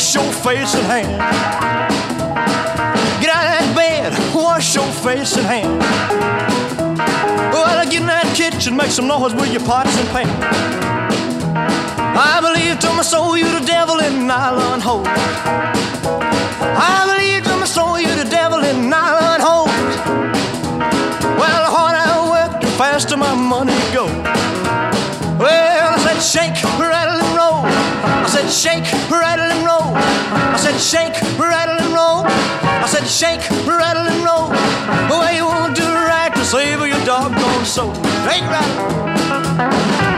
wash your face and hands. Get out of that bed, wash your face and hands. Well, get in that kitchen, make some noise with your pots and pans. I believe to my soul you're the devil in nylon hose. I believe to my soul you're the devil in nylon hose. Well, the harder I work, the faster my money goes. Well, I said shake, rattle and roll. I said shake, rattle and roll. I said shake, rattle and roll. I said shake, rattle and roll. Well, you won't do right to save your doggone soul. Shake, rattle.